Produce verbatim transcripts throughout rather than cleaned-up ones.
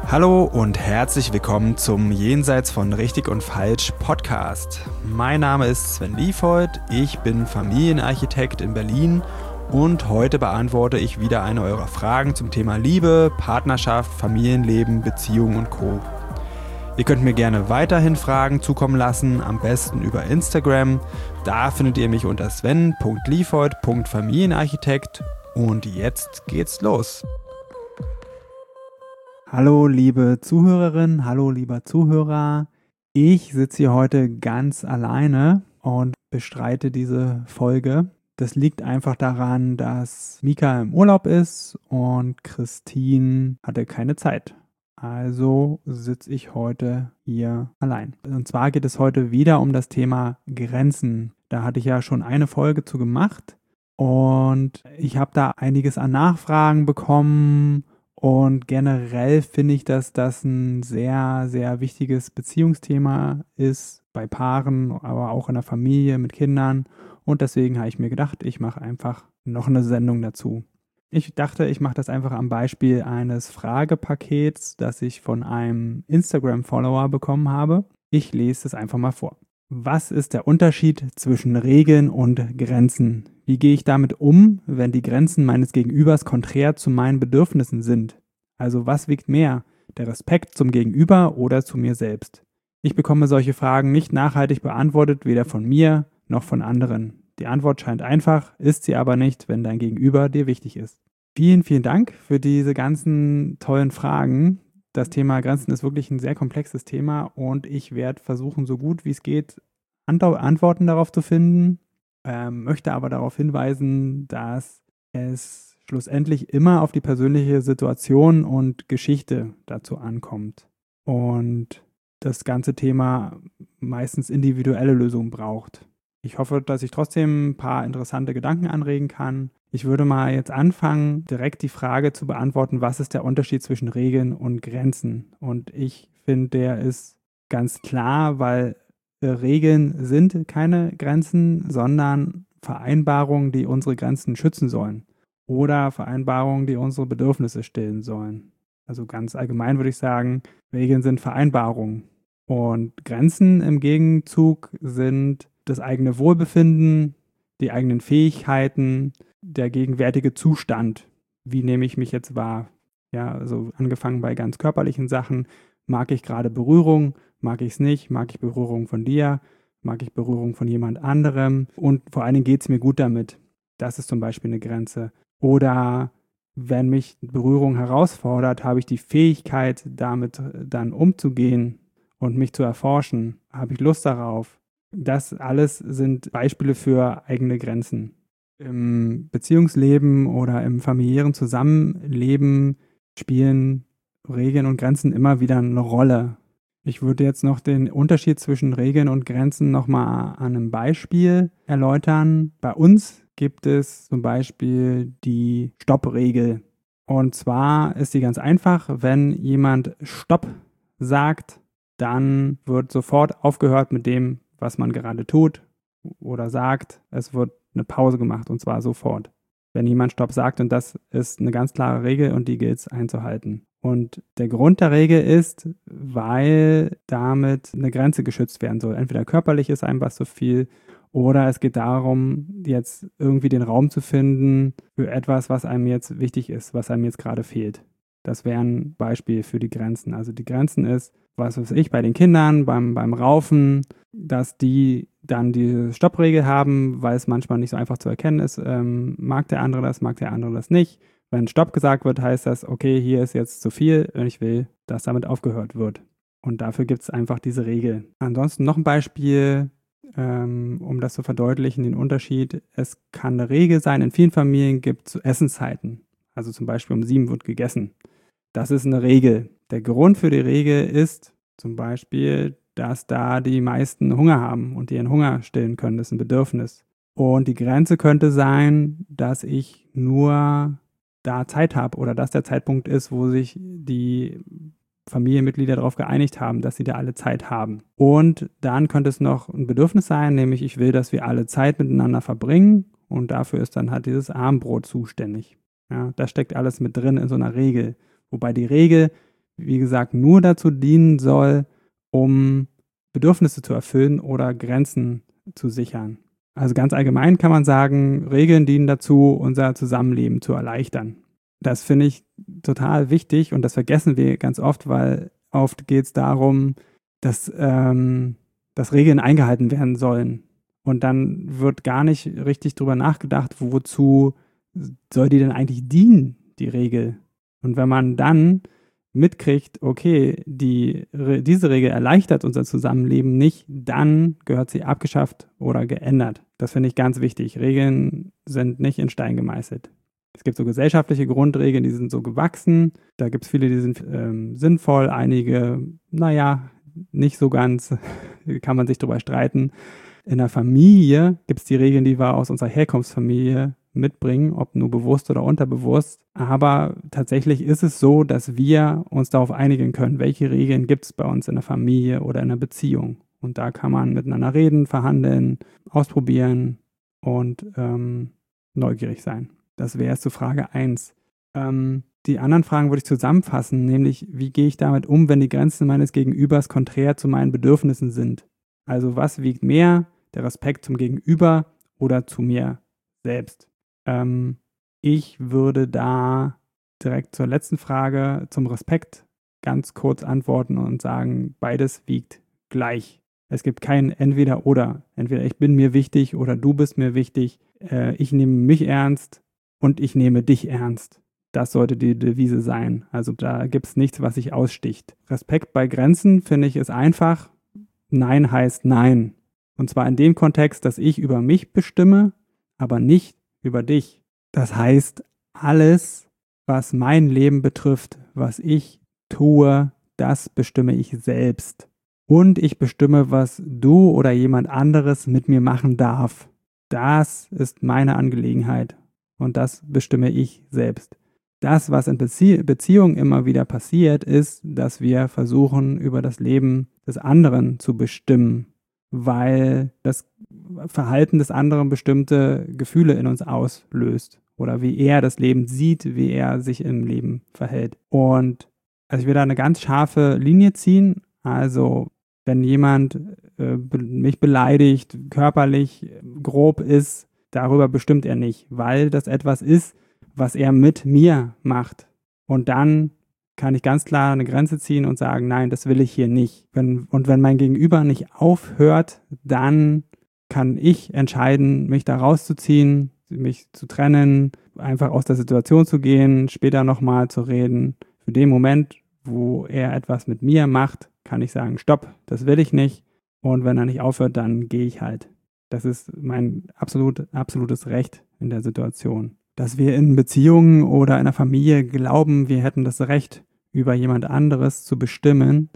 Hallo und herzlich willkommen zum Jenseits von Richtig und Falsch Podcast. Mein Name ist Sven Liefhold, ich bin Familienarchitekt in Berlin und heute beantworte ich wieder eine eurer Fragen zum Thema Liebe, Partnerschaft, Familienleben, Beziehungen und Co. Ihr könnt mir gerne weiterhin Fragen zukommen lassen, am besten über Instagram. Da findet ihr mich unter sven punkt liefhold punkt familienarchitekt und jetzt geht's los. Hallo liebe Zuhörerin, hallo lieber Zuhörer. Ich sitze hier heute ganz alleine und bestreite diese Folge. Das liegt einfach daran, dass Mika im Urlaub ist und Christine hatte keine Zeit. Also sitze ich heute hier allein. Und zwar geht es heute wieder um das Thema Grenzen. Da hatte ich ja schon eine Folge zu gemacht und ich habe da einiges an Nachfragen bekommen. Und generell finde ich, dass das ein sehr, sehr wichtiges Beziehungsthema ist bei Paaren, aber auch in der Familie mit Kindern. Und deswegen habe ich mir gedacht, ich mache einfach noch eine Sendung dazu. Ich dachte, ich mache das einfach am Beispiel eines Fragepakets, das ich von einem Instagram-Follower bekommen habe. Ich lese es einfach mal vor. Was ist der Unterschied zwischen Regeln und Grenzen? Wie gehe ich damit um, wenn die Grenzen meines Gegenübers konträr zu meinen Bedürfnissen sind? Also was wiegt mehr, der Respekt zum Gegenüber oder zu mir selbst? Ich bekomme solche Fragen nicht nachhaltig beantwortet, weder von mir noch von anderen. Die Antwort scheint einfach, ist sie aber nicht, wenn dein Gegenüber dir wichtig ist. Vielen, vielen Dank für diese ganzen tollen Fragen. Das Thema Grenzen ist wirklich ein sehr komplexes Thema und ich werde versuchen, so gut wie es geht, Antworten darauf zu finden, ähm, möchte aber darauf hinweisen, dass es schlussendlich immer auf die persönliche Situation und Geschichte dazu ankommt und das ganze Thema meistens individuelle Lösungen braucht. Ich hoffe, dass ich trotzdem ein paar interessante Gedanken anregen kann. Ich würde mal jetzt anfangen, direkt die Frage zu beantworten, was ist der Unterschied zwischen Regeln und Grenzen? Und ich finde, der ist ganz klar, weil äh, Regeln sind keine Grenzen, sondern Vereinbarungen, die unsere Grenzen schützen sollen. Oder Vereinbarungen, die unsere Bedürfnisse stillen sollen. Also ganz allgemein würde ich sagen, Regeln sind Vereinbarungen. Und Grenzen im Gegenzug sind das eigene Wohlbefinden, die eigenen Fähigkeiten, der gegenwärtige Zustand. Wie nehme ich mich jetzt wahr? Ja, also angefangen bei ganz körperlichen Sachen. Mag ich gerade Berührung? Mag ich es nicht? Mag ich Berührung von dir? Mag ich Berührung von jemand anderem? Und vor allen Dingen geht es mir gut damit. Das ist zum Beispiel eine Grenze. Oder wenn mich Berührung herausfordert, habe ich die Fähigkeit, damit dann umzugehen und mich zu erforschen. Habe ich Lust darauf? Das alles sind Beispiele für eigene Grenzen. Im Beziehungsleben oder im familiären Zusammenleben spielen Regeln und Grenzen immer wieder eine Rolle. Ich würde jetzt noch den Unterschied zwischen Regeln und Grenzen nochmal an einem Beispiel erläutern. Bei uns gibt es zum Beispiel die Stopp-Regel. Und zwar ist die ganz einfach, wenn jemand Stopp sagt, dann wird sofort aufgehört mit dem, was man gerade tut oder sagt. Es wird eine Pause gemacht und zwar sofort. Wenn jemand Stopp sagt, und das ist eine ganz klare Regel und die gilt es einzuhalten. Und der Grund der Regel ist, weil damit eine Grenze geschützt werden soll. Entweder körperlich ist einem was zu viel oder es geht darum, jetzt irgendwie den Raum zu finden für etwas, was einem jetzt wichtig ist, was einem jetzt gerade fehlt. Das wäre ein Beispiel für die Grenzen. Also die Grenzen ist, was weiß ich, bei den Kindern, beim, beim Raufen, dass die dann die Stoppregel haben, weil es manchmal nicht so einfach zu erkennen ist. Ähm, mag der andere das, mag der andere das nicht. Wenn Stopp gesagt wird, heißt das, okay, hier ist jetzt zu viel und ich will, dass damit aufgehört wird. Und dafür gibt es einfach diese Regel. Ansonsten noch ein Beispiel, ähm, um das zu verdeutlichen, den Unterschied. Es kann eine Regel sein, in vielen Familien gibt es Essenszeiten. Also zum Beispiel um sieben wird gegessen. Das ist eine Regel. Der Grund für die Regel ist zum Beispiel, dass da die meisten Hunger haben und ihren Hunger stillen können. Das ist ein Bedürfnis. Und die Grenze könnte sein, dass ich nur da Zeit habe oder dass der Zeitpunkt ist, wo sich die Familienmitglieder darauf geeinigt haben, dass sie da alle Zeit haben. Und dann könnte es noch ein Bedürfnis sein, nämlich ich will, dass wir alle Zeit miteinander verbringen und dafür ist dann halt dieses Abendbrot zuständig. Ja, das steckt alles mit drin in so einer Regel. Wobei die Regel wie gesagt, nur dazu dienen soll, um Bedürfnisse zu erfüllen oder Grenzen zu sichern. Also ganz allgemein kann man sagen, Regeln dienen dazu, unser Zusammenleben zu erleichtern. Das finde ich total wichtig und das vergessen wir ganz oft, weil oft geht es darum, dass, ähm, dass Regeln eingehalten werden sollen. Und dann wird gar nicht richtig drüber nachgedacht, wozu soll die denn eigentlich dienen, die Regel. Und wenn man dann mitkriegt, okay, die, diese Regel erleichtert unser Zusammenleben nicht, dann gehört sie abgeschafft oder geändert. Das finde ich ganz wichtig. Regeln sind nicht in Stein gemeißelt. Es gibt so gesellschaftliche Grundregeln, die sind so gewachsen. Da gibt es viele, die sind ähm, sinnvoll, einige, naja, nicht so ganz, kann man sich drüber streiten. In der Familie gibt es die Regeln, die wir aus unserer Herkunftsfamilie mitbringen, ob nur bewusst oder unterbewusst. Aber tatsächlich ist es so, dass wir uns darauf einigen können, welche Regeln gibt es bei uns in der Familie oder in der Beziehung. Und da kann man miteinander reden, verhandeln, ausprobieren und ähm, neugierig sein. Das wäre es zu Frage eins. Ähm, die anderen Fragen würde ich zusammenfassen, nämlich wie gehe ich damit um, wenn die Grenzen meines Gegenübers konträr zu meinen Bedürfnissen sind? Also was wiegt mehr, der Respekt zum Gegenüber oder zu mir selbst? Ähm, ich würde da direkt zur letzten Frage, zum Respekt, ganz kurz antworten und sagen, beides wiegt gleich. Es gibt kein Entweder oder. Entweder ich bin mir wichtig oder du bist mir wichtig. Äh, ich nehme mich ernst und ich nehme dich ernst. Das sollte die Devise sein. Also da gibt es nichts, was sich aussticht. Respekt bei Grenzen, finde ich, ist einfach. Nein heißt Nein. Und zwar in dem Kontext, dass ich über mich bestimme, aber nicht über dich. Das heißt, alles, was mein Leben betrifft, was ich tue, das bestimme ich selbst. Und ich bestimme, was du oder jemand anderes mit mir machen darf. Das ist meine Angelegenheit und das bestimme ich selbst. Das, was in Bezie- Beziehungen immer wieder passiert, ist, dass wir versuchen, über das Leben des anderen zu bestimmen, weil das Verhalten des anderen bestimmte Gefühle in uns auslöst oder wie er das Leben sieht, wie er sich im Leben verhält. Und also ich will da eine ganz scharfe Linie ziehen. Also wenn jemand äh, be- mich beleidigt, körperlich grob ist, darüber bestimmt er nicht, weil das etwas ist, was er mit mir macht. Und dann kann ich ganz klar eine Grenze ziehen und sagen, nein, das will ich hier nicht. Wenn, und wenn mein Gegenüber nicht aufhört, dann kann ich entscheiden, mich da rauszuziehen, mich zu trennen, einfach aus der Situation zu gehen, später nochmal zu reden. Für den Moment, wo er etwas mit mir macht, kann ich sagen, stopp, das will ich nicht. Und wenn er nicht aufhört, dann gehe ich halt. Das ist mein absolut, absolutes Recht in der Situation. Dass wir in Beziehungen oder in der Familie glauben, wir hätten das Recht, über jemand anderes zu bestimmen,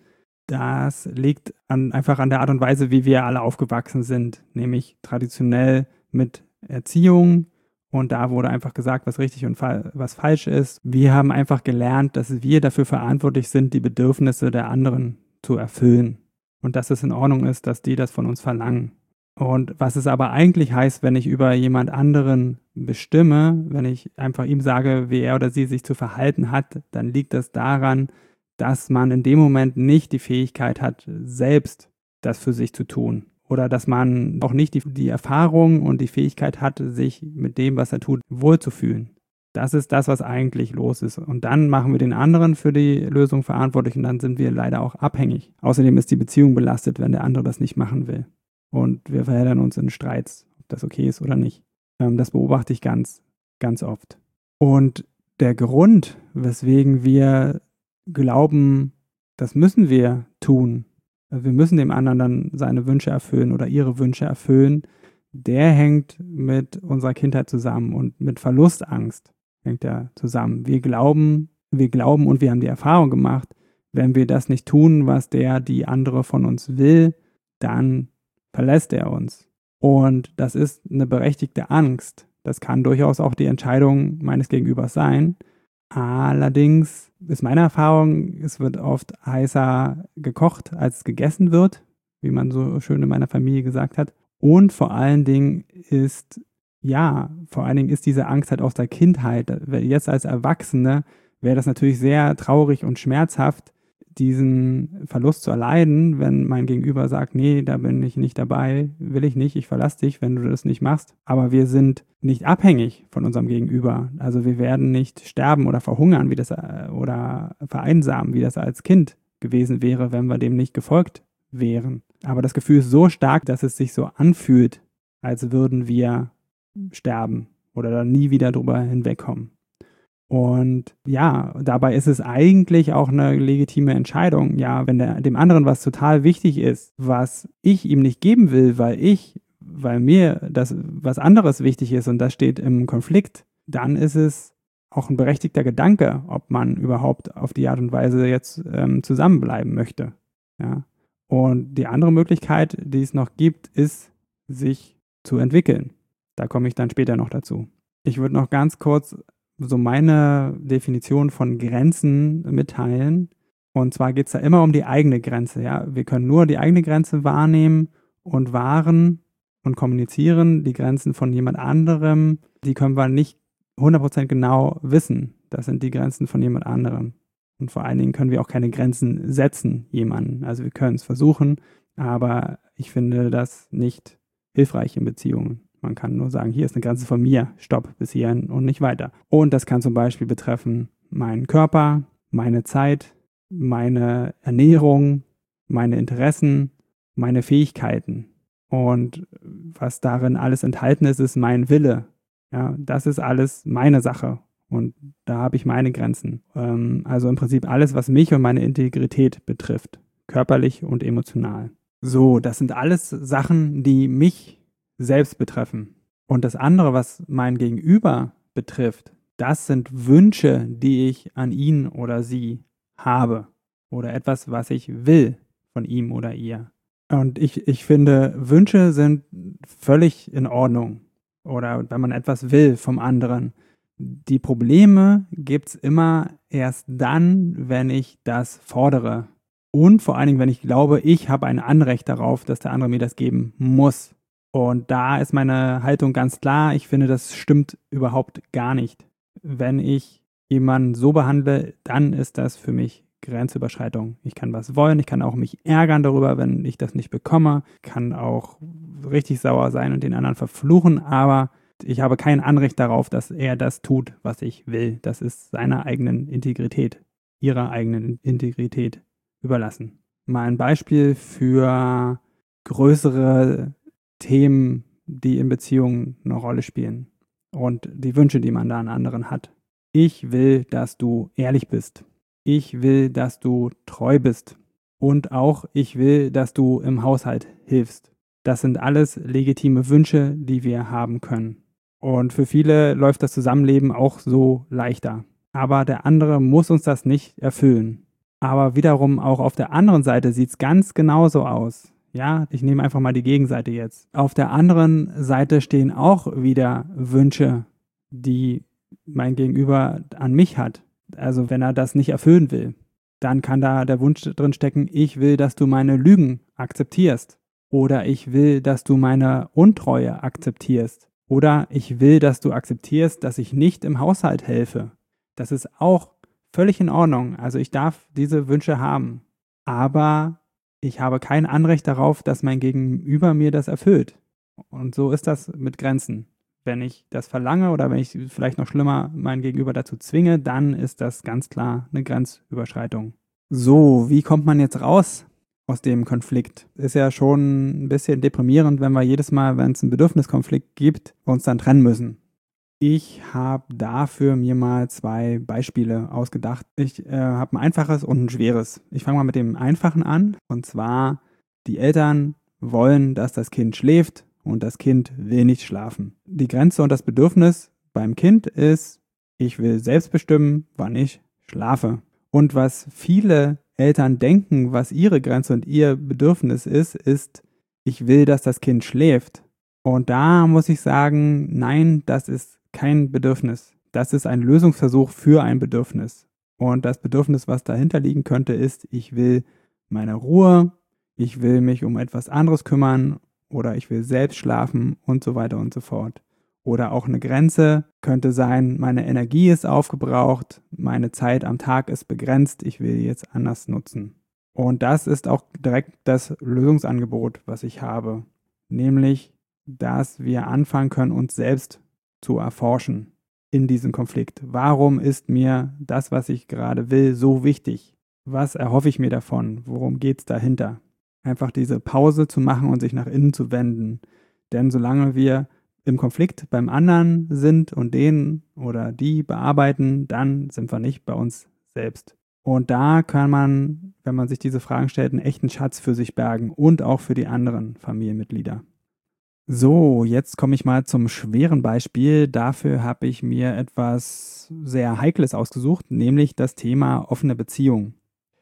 das liegt an, einfach an der Art und Weise, wie wir alle aufgewachsen sind, nämlich traditionell mit Erziehung. Und da wurde einfach gesagt, was richtig und fa- was falsch ist. Wir haben einfach gelernt, dass wir dafür verantwortlich sind, die Bedürfnisse der anderen zu erfüllen. Und dass es in Ordnung ist, dass die das von uns verlangen. Und was es aber eigentlich heißt, wenn ich über jemand anderen bestimme, wenn ich einfach ihm sage, wie er oder sie sich zu verhalten hat, dann liegt das daran, dass man in dem Moment nicht die Fähigkeit hat, selbst das für sich zu tun. Oder dass man auch nicht die, die Erfahrung und die Fähigkeit hat, sich mit dem, was er tut, wohlzufühlen. Das ist das, was eigentlich los ist. Und dann machen wir den anderen für die Lösung verantwortlich und dann sind wir leider auch abhängig. Außerdem ist die Beziehung belastet, wenn der andere das nicht machen will. Und wir verheddern uns in Streits, ob das okay ist oder nicht. Ähm, das beobachte ich ganz, ganz oft. Und der Grund, weswegen wir glauben, das müssen wir tun, also wir müssen dem anderen dann seine Wünsche erfüllen oder ihre Wünsche erfüllen, der hängt mit unserer Kindheit zusammen und mit Verlustangst hängt er zusammen. Wir glauben, wir glauben und wir haben die Erfahrung gemacht, wenn wir das nicht tun, was der, die andere von uns will, dann verlässt er uns. Und das ist eine berechtigte Angst. Das kann durchaus auch die Entscheidung meines Gegenübers sein. Allerdings ist meine Erfahrung, es wird oft heißer gekocht, als es gegessen wird, wie man so schön in meiner Familie gesagt hat. Und vor allen Dingen ist, ja, vor allen Dingen ist diese Angst halt aus der Kindheit. Jetzt als Erwachsene wäre das natürlich sehr traurig und schmerzhaft, diesen Verlust zu erleiden, wenn mein Gegenüber sagt, nee, da bin ich nicht dabei, will ich nicht, ich verlasse dich, wenn du das nicht machst. Aber wir sind nicht abhängig von unserem Gegenüber. Also wir werden nicht sterben oder verhungern, wie das oder vereinsamen, wie das als Kind gewesen wäre, wenn wir dem nicht gefolgt wären. Aber das Gefühl ist so stark, dass es sich so anfühlt, als würden wir sterben oder dann nie wieder drüber hinwegkommen. Und ja, dabei ist es eigentlich auch eine legitime Entscheidung. Ja, wenn der, dem anderen was total wichtig ist, was ich ihm nicht geben will, weil ich, weil mir das was anderes wichtig ist und das steht im Konflikt, dann ist es auch ein berechtigter Gedanke, ob man überhaupt auf die Art und Weise jetzt ähm, zusammenbleiben möchte. Ja. Und die andere Möglichkeit, die es noch gibt, ist, sich zu entwickeln. Da komme ich dann später noch dazu. Ich würde noch ganz kurz so meine Definition von Grenzen mitteilen. Und zwar geht es da immer um die eigene Grenze. Ja? Wir können nur die eigene Grenze wahrnehmen und wahren und kommunizieren. Die Grenzen von jemand anderem, die können wir nicht hundert Prozent genau wissen. Das sind die Grenzen von jemand anderem. Und vor allen Dingen können wir auch keine Grenzen setzen, jemanden. Also wir können es versuchen, aber ich finde das nicht hilfreich in Beziehungen. Man kann nur sagen, hier ist eine Grenze von mir, stopp, bis hierhin und nicht weiter. Und das kann zum Beispiel betreffen meinen Körper, meine Zeit, meine Ernährung, meine Interessen, meine Fähigkeiten. Und was darin alles enthalten ist, ist mein Wille. Ja, das ist alles meine Sache. Und da habe ich meine Grenzen. Ähm, also im Prinzip alles, was mich und meine Integrität betrifft, körperlich und emotional. So, das sind alles Sachen, die mich selbst betreffen. Und das andere, was mein Gegenüber betrifft, das sind Wünsche, die ich an ihn oder sie habe. Oder etwas, was ich will von ihm oder ihr. Und ich, ich finde, Wünsche sind völlig in Ordnung. Oder wenn man etwas will vom anderen. Die Probleme gibt es immer erst dann, wenn ich das fordere. Und vor allen Dingen, wenn ich glaube, ich habe ein Anrecht darauf, dass der andere mir das geben muss. Und da ist meine Haltung ganz klar. Ich finde, das stimmt überhaupt gar nicht. Wenn ich jemanden so behandle, dann ist das für mich Grenzüberschreitung. Ich kann was wollen, ich kann auch mich ärgern darüber, wenn ich das nicht bekomme, kann auch richtig sauer sein und den anderen verfluchen, aber ich habe kein Anrecht darauf, dass er das tut, was ich will. Das ist seiner eigenen Integrität, ihrer eigenen Integrität überlassen. Mal ein Beispiel für größere Themen, die in Beziehungen eine Rolle spielen und die Wünsche, die man da an anderen hat. Ich will, dass du ehrlich bist. Ich will, dass du treu bist. Und auch ich will, dass du im Haushalt hilfst. Das sind alles legitime Wünsche, die wir haben können. Und für viele läuft das Zusammenleben auch so leichter. Aber der andere muss uns das nicht erfüllen. Aber wiederum auch auf der anderen Seite sieht es ganz genauso aus. Ja, ich nehme einfach mal die Gegenseite jetzt. Auf der anderen Seite stehen auch wieder Wünsche, die mein Gegenüber an mich hat. Also wenn er das nicht erfüllen will, dann kann da der Wunsch drin stecken, ich will, dass du meine Lügen akzeptierst. Oder ich will, dass du meine Untreue akzeptierst. Oder ich will, dass du akzeptierst, dass ich nicht im Haushalt helfe. Das ist auch völlig in Ordnung. Also ich darf diese Wünsche haben. Aber ich habe kein Anrecht darauf, dass mein Gegenüber mir das erfüllt. Und so ist das mit Grenzen. Wenn ich das verlange oder wenn ich vielleicht noch schlimmer mein Gegenüber dazu zwinge, dann ist das ganz klar eine Grenzüberschreitung. So, wie kommt man jetzt raus aus dem Konflikt? Ist ja schon ein bisschen deprimierend, wenn wir jedes Mal, wenn es einen Bedürfniskonflikt gibt, uns dann trennen müssen. Ich habe dafür mir mal zwei Beispiele ausgedacht. Ich äh, habe ein einfaches und ein schweres. Ich fange mal mit dem einfachen an. Und zwar, die Eltern wollen, dass das Kind schläft und das Kind will nicht schlafen. Die Grenze und das Bedürfnis beim Kind ist, ich will selbst bestimmen, wann ich schlafe. Und was viele Eltern denken, was ihre Grenze und ihr Bedürfnis ist, ist, ich will, dass das Kind schläft. Und da muss ich sagen, nein, das ist kein Bedürfnis. Das ist ein Lösungsversuch für ein Bedürfnis. Und das Bedürfnis, was dahinter liegen könnte, ist, ich will meine Ruhe, ich will mich um etwas anderes kümmern oder ich will selbst schlafen und so weiter und so fort. Oder auch eine Grenze könnte sein, meine Energie ist aufgebraucht, meine Zeit am Tag ist begrenzt, ich will die jetzt anders nutzen. Und das ist auch direkt das Lösungsangebot, was ich habe. Nämlich, dass wir anfangen können, uns selbst zu erforschen in diesem Konflikt. Warum ist mir das, was ich gerade will, so wichtig? Was erhoffe ich mir davon? Worum geht es dahinter? Einfach diese Pause zu machen und sich nach innen zu wenden. Denn solange wir im Konflikt beim anderen sind und den oder die bearbeiten, dann sind wir nicht bei uns selbst. Und da kann man, wenn man sich diese Fragen stellt, einen echten Schatz für sich bergen und auch für die anderen Familienmitglieder. So, jetzt komme ich mal zum schweren Beispiel. Dafür habe ich mir etwas sehr Heikles ausgesucht, nämlich das Thema offene Beziehung.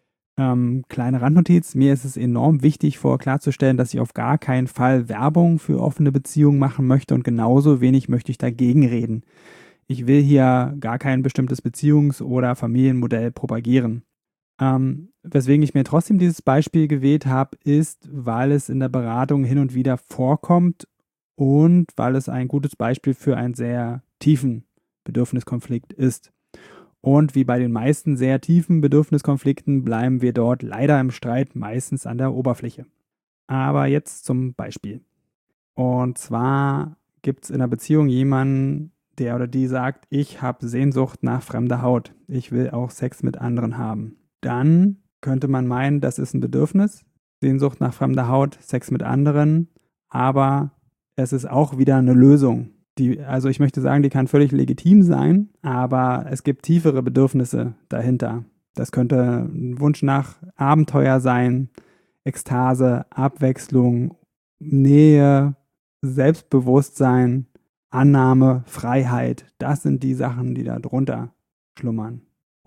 Ähm, kleine Randnotiz, mir ist es enorm wichtig, vorher klarzustellen, dass ich auf gar keinen Fall Werbung für offene Beziehungen machen möchte und genauso wenig möchte ich dagegen reden. Ich will hier gar kein bestimmtes Beziehungs- oder Familienmodell propagieren. Ähm, weswegen ich mir trotzdem dieses Beispiel gewählt habe, ist, weil es in der Beratung hin und wieder vorkommt und weil es ein gutes Beispiel für einen sehr tiefen Bedürfniskonflikt ist. Und wie bei den meisten sehr tiefen Bedürfniskonflikten bleiben wir dort leider im Streit meistens an der Oberfläche. Aber jetzt zum Beispiel. Und zwar gibt es in einer Beziehung jemanden, der oder die sagt, ich habe Sehnsucht nach fremder Haut. Ich will auch Sex mit anderen haben. Dann könnte man meinen, das ist ein Bedürfnis. Sehnsucht nach fremder Haut, Sex mit anderen. Aber es ist auch wieder eine Lösung. Die, also ich möchte sagen, die kann völlig legitim sein, aber es gibt tiefere Bedürfnisse dahinter. Das könnte ein Wunsch nach Abenteuer sein, Ekstase, Abwechslung, Nähe, Selbstbewusstsein, Annahme, Freiheit. Das sind die Sachen, die da drunter schlummern.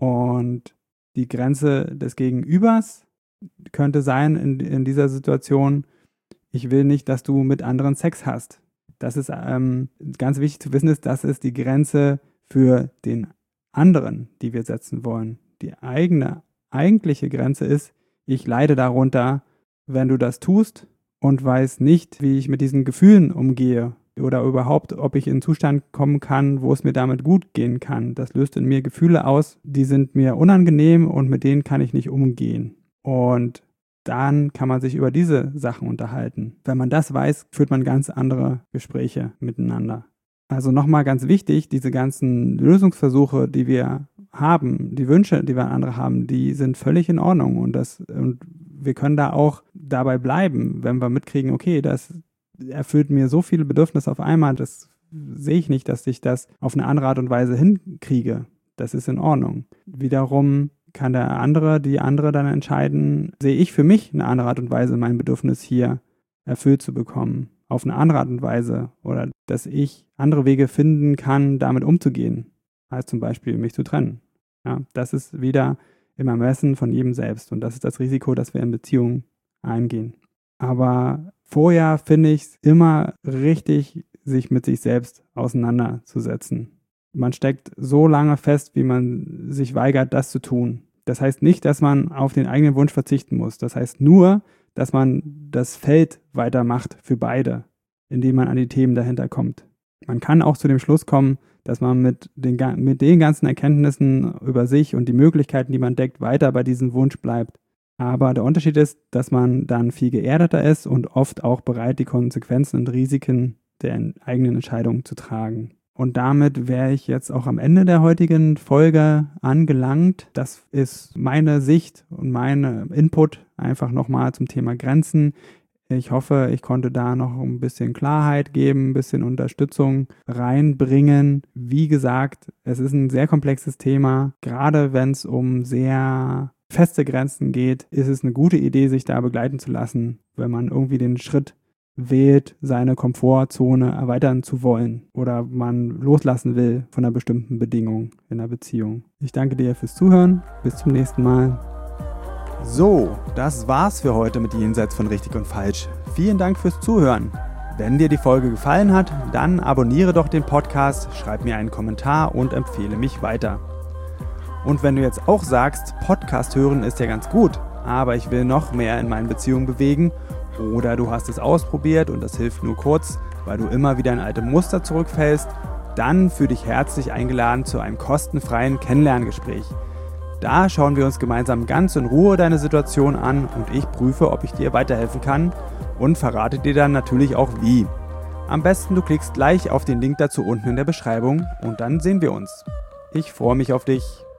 Und die Grenze des Gegenübers könnte sein in, in dieser Situation, ich will nicht, dass du mit anderen Sex hast. Das ist ähm, ganz wichtig zu wissen, ist, das ist die Grenze für den anderen, die wir setzen wollen. Die eigene, eigentliche Grenze ist, ich leide darunter, wenn du das tust und weiß nicht, wie ich mit diesen Gefühlen umgehe oder überhaupt, ob ich in einen Zustand kommen kann, wo es mir damit gut gehen kann. Das löst in mir Gefühle aus, die sind mir unangenehm und mit denen kann ich nicht umgehen. Und dann kann man sich über diese Sachen unterhalten. Wenn man das weiß, führt man ganz andere Gespräche miteinander. Also nochmal ganz wichtig, diese ganzen Lösungsversuche, die wir haben, die Wünsche, die wir an andere haben, die sind völlig in Ordnung. Und, das, und wir können da auch dabei bleiben, wenn wir mitkriegen, okay, das erfüllt mir so viele Bedürfnisse auf einmal, das sehe ich nicht, dass ich das auf eine andere Art und Weise hinkriege. Das ist in Ordnung. Wiederum kann der andere, die andere dann entscheiden, sehe ich für mich eine andere Art und Weise, mein Bedürfnis hier erfüllt zu bekommen, auf eine andere Art und Weise oder dass ich andere Wege finden kann, damit umzugehen, als zum Beispiel mich zu trennen. Ja, das ist wieder im Ermessen von jedem selbst und das ist das Risiko, das wir in Beziehungen eingehen. Aber vorher finde ich es immer richtig, sich mit sich selbst auseinanderzusetzen. Man steckt so lange fest, wie man sich weigert, das zu tun. Das heißt nicht, dass man auf den eigenen Wunsch verzichten muss. Das heißt nur, dass man das Feld weitermacht für beide, indem man an die Themen dahinter kommt. Man kann auch zu dem Schluss kommen, dass man mit den, mit den ganzen Erkenntnissen über sich und die Möglichkeiten, die man entdeckt, weiter bei diesem Wunsch bleibt. Aber der Unterschied ist, dass man dann viel geerdeter ist und oft auch bereit, die Konsequenzen und Risiken der eigenen Entscheidung zu tragen. Und damit wäre ich jetzt auch am Ende der heutigen Folge angelangt. Das ist meine Sicht und mein Input einfach nochmal zum Thema Grenzen. Ich hoffe, ich konnte da noch ein bisschen Klarheit geben, ein bisschen Unterstützung reinbringen. Wie gesagt, es ist ein sehr komplexes Thema. Gerade wenn es um sehr feste Grenzen geht, ist es eine gute Idee, sich da begleiten zu lassen, wenn man irgendwie den Schritt wählt, seine Komfortzone erweitern zu wollen oder man loslassen will von einer bestimmten Bedingung in einer Beziehung. Ich danke dir fürs Zuhören. Bis zum nächsten Mal. So, das war's für heute mit Jenseits von Richtig und Falsch. Vielen Dank fürs Zuhören. Wenn dir die Folge gefallen hat, dann abonniere doch den Podcast, schreib mir einen Kommentar und empfehle mich weiter. Und wenn du jetzt auch sagst, Podcast hören ist ja ganz gut, aber ich will noch mehr in meinen Beziehungen bewegen Oder du hast es ausprobiert und das hilft nur kurz, weil du immer wieder in alte Muster zurückfällst, dann fühl dich herzlich eingeladen zu einem kostenfreien Kennenlerngespräch. Da schauen wir uns gemeinsam ganz in Ruhe deine Situation an und ich prüfe, ob ich dir weiterhelfen kann und verrate dir dann natürlich auch wie. Am besten du klickst gleich auf den Link dazu unten in der Beschreibung und dann sehen wir uns. Ich freue mich auf dich.